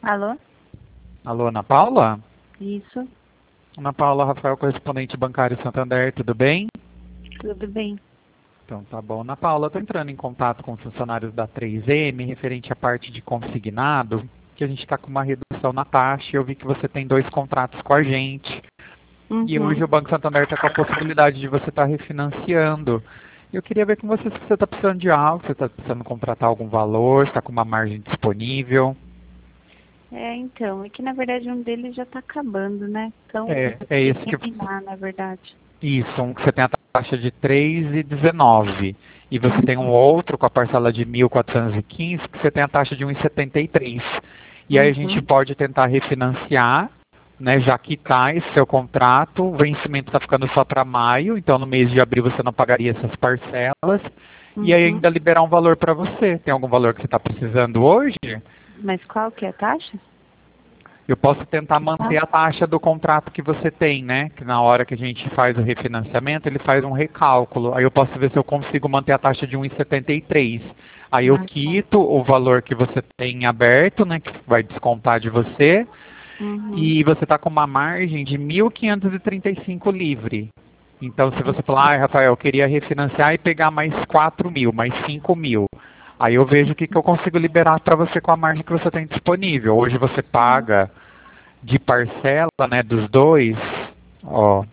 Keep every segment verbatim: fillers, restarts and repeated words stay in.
Alô? Alô, Ana Paula? Isso, Ana Paula, Rafael, correspondente bancário Santander, tudo bem? tudo bem. Então tá bom. Ana Paula, estou entrando em contato com os funcionários da três M, referente à parte de consignado, que a gente está com uma redução na taxa, e eu vi que você tem dois contratos com a gente. E Uhum. hoje o Banco Santander está com a possibilidade de você estar refinanciando. Eu queria ver com você se você está precisando de algo, se você está precisando contratar algum valor, se está com uma margem disponível. É, então, é que na verdade um deles já tá acabando, né? Então, É, eu é queria esse que terminar, na verdade. Isso, um que você tem a taxa de três vírgula dezenove. E você tem um Uhum. outro com a parcela de mil quatrocentos e quinze que você tem a taxa de um vírgula setenta e três. E aí a gente Uhum. pode tentar refinanciar, né, já quitar esse seu contrato. O vencimento está ficando só para maio, então no mês de abril você não pagaria essas parcelas. E aí Uhum. ainda liberar um valor para você. Tem algum valor que você está precisando hoje? Mas qual que é a taxa? Eu posso tentar Ah, manter a taxa do contrato que você tem, né? Que na hora que a gente faz o refinanciamento, ele faz um recálculo. Aí eu posso ver se eu consigo manter a taxa de um vírgula setenta e três. Aí eu ah, tá. quito o valor que você tem aberto, né? Que vai descontar de você. Uhum. E você está com uma margem de mil quinhentos e trinta e cinco livre. Então, se você falar, ah, Rafael, eu queria refinanciar e pegar mais quatro mil, mais cinco mil. Aí eu vejo o que, que eu consigo liberar para você com a margem que você tem disponível. Hoje você paga de parcela, né, dos dois, ó,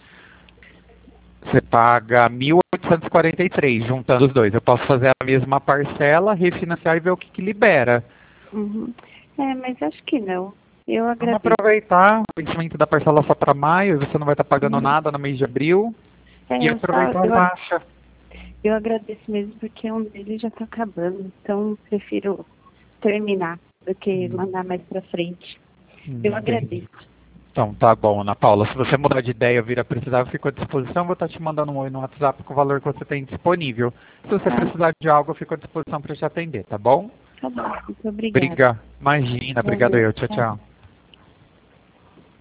você paga mil oitocentos e quarenta e três juntando os dois. Eu posso fazer a mesma parcela, refinanciar e ver o que, que libera. Uhum. É, mas acho que não. Eu Vamos agradeço. aproveitar o vencimento da parcela só para maio, você não vai estar pagando Uhum. nada no mês de abril. É, E eu só, aproveitar a eu, taxa. eu agradeço mesmo porque um deles já tá acabando. Então, prefiro terminar do que Hum, mandar mais pra frente. hum, Eu entendi. agradeço. Então tá bom, Ana Paula. Se você mudar de ideia, vir a precisar, eu fico à disposição. Vou estar te mandando um oi no WhatsApp com o valor que você tem disponível. Se você Tá, precisar de algo, eu fico à disposição para te atender, tá bom? tá bom. Muito obrigada. Briga. Imagina, obrigado Valeu. eu. Tchau, Tchau. tchau.